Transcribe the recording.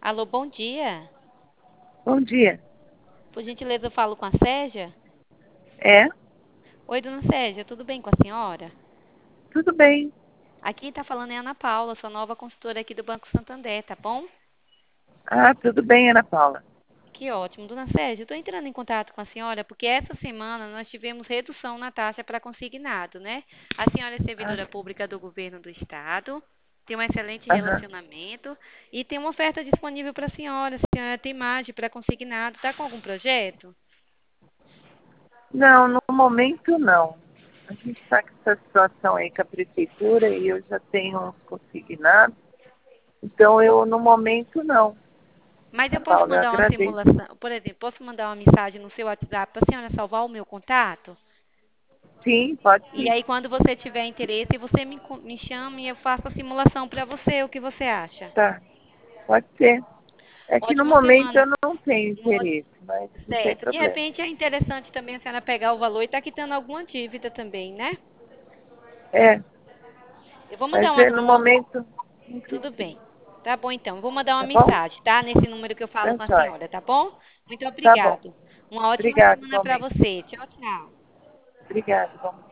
Alô, bom dia. Bom dia. Por gentileza, eu falo com a Sérgia? É, Oi, dona Sérgia, tudo bem com a senhora? tudo bem. Aqui está falando é a Ana Paula, sua nova consultora aqui do Banco Santander, tá bom? Ah, tudo bem, Ana Paula. Que ótimo. Dona Sérgia, eu estou entrando em contato com a senhora porque essa semana nós tivemos redução na taxa para consignado, né? A senhora é Ah, servidora pública do governo do estado, tem um excelente aham. relacionamento e tem uma oferta disponível para a senhora. A senhora tem margem para consignado, está com algum projeto? Não, no momento não. A gente está com essa situação aí com a prefeitura e eu já tenho uns consignados. Então, eu no momento não. Mas eu Ana posso Paula, eu mandar uma agradeço. simulação, por exemplo, posso mandar uma mensagem no seu WhatsApp para a senhora salvar o meu contato? Sim, pode E sim. aí, quando você tiver interesse, você me chama e eu faço a simulação para você. O que você acha? Tá, pode ser. É que no Ótima momento semana. eu não tenho Um ó- interesse, mas não tem Certo. De problema. repente, é interessante também a senhora pegar o valor e estar quitando alguma dívida também, né? É, Eu vou mandar mas é, no momento não Tudo precisa. bem. Tá bom, então. Eu vou mandar uma Tá bom? mensagem, tá? Nesse número que eu falo Tá com a jóia. senhora, tá bom? Muito Tá bom. obrigado. Uma ótima Obrigada, semana para igualmente. você. Tchau, tchau. Obrigada, igualmente.